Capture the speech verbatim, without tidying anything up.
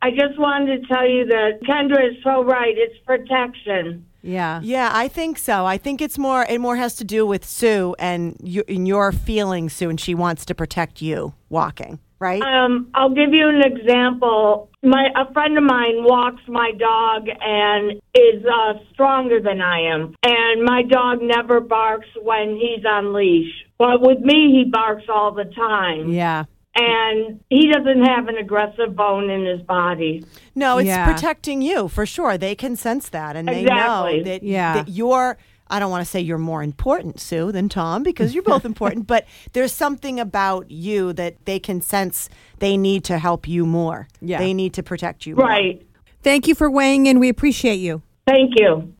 I just wanted to tell you that Kendra is so right. It's protection. Yeah. Yeah, I think so. I think it's more, it more has to do with Sue and, you, and your feelings, Sue, and she wants to protect you walking, right? Um, I'll give you an example. My a friend of mine walks my dog and is uh, stronger than I am. And my dog never barks when he's on leash. But with me, he barks all the time. Yeah. And he doesn't have an aggressive bone in his body. No, it's Yeah. protecting you for sure. They can sense that, and they Exactly. know that, Yeah. that you're, I don't want to say you're more important, Sue, than Tom, because you're both important, but there's something about you that they can sense they need to help you more. Yeah. They need to protect you more. Right. Thank you for weighing in. We appreciate you. Thank you.